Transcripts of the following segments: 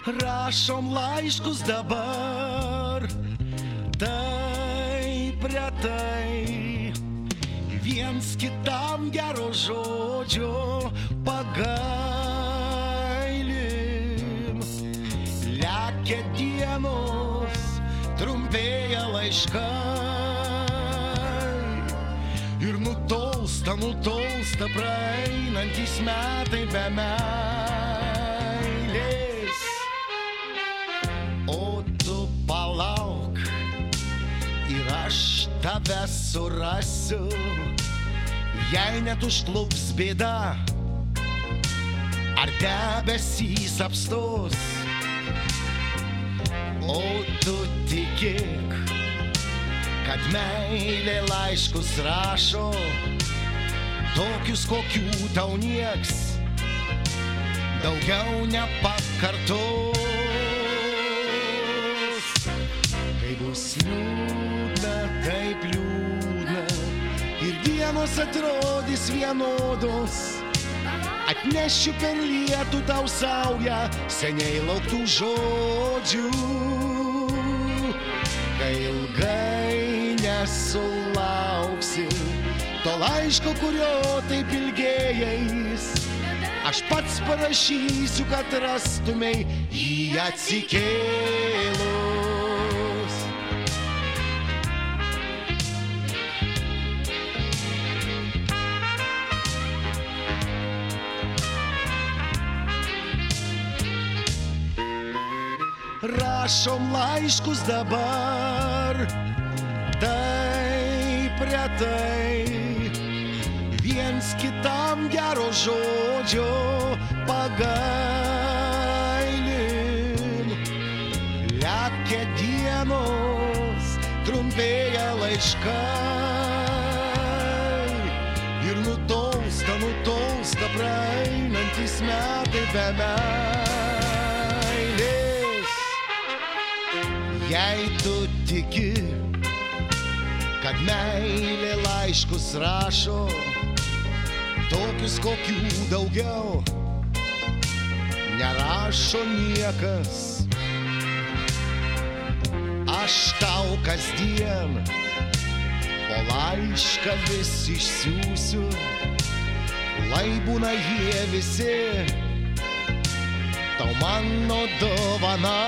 Rašom laiškus dabar, taip retai, viens kitam gero žodžio pagailim. Lekia dienos, trumpėja laiškai ir nutolsta praeinantys metai be meilės. O tu palauk ir aš tave surasiu, jei net užklups bėda ar debesys apstos. O tu tikėk, kad meilė laiškus rašo, tokius kokių tau nieks daugiau nepakartos. Kai bus liūdna, taip liūdna ir dienos atrodys vienodos, atnešiu per lietų tau saują seniai lauktų žodžių. Kai ilgai nesulauksi to laiško, kurio taip ilgėjais, aš pats parašysiu, kad rastumei jį atsikėlus. Rašom laiškus dabar, taip retai, viens kitam gero žodžio pagailim. Lekia dienos, trumpėja laiškai ir nutolsta praeinantys metai be meilės. Jei tu tiki, kad meilė laiškus rašo, tokius kokių daugiau nerašo niekas, aš tau kasdien po laišką vis išsiųsiu, lai būna jie visi tau mano dovana.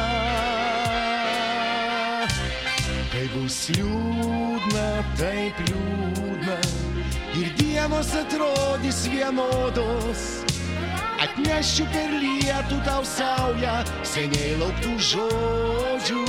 Kai bus liūdna, taip liūdna ir dienos atrodys vienodos, atnešiu per lietų tau saują seniai lauktų žodžių.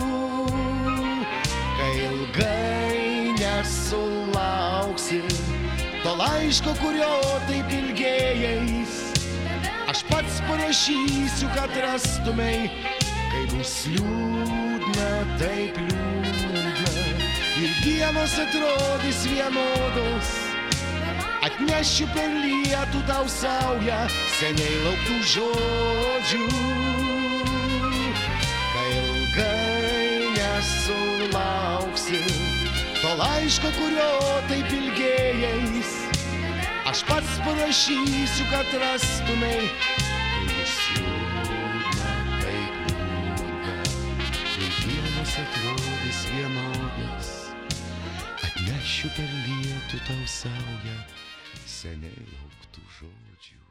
Kai ilgai nesulauksi to laiško, kurio taip ilgėjais, aš pats parašysiu, kad rastumei. Kai bus liūdna, taip liūdna ir dienos atrodys vienodos, atnešiu per lietų tau saują seniai lauktų žodžių. Kai ilgai nesulauksi to laiško, kurio taip ilgėjais, aš pats parašysiu, kad rastumei. Kai bus liūdna, taip liūdna ir dienos atrodys vienodos, atnešiu per lietų tau saują seniai lauktų žodžių.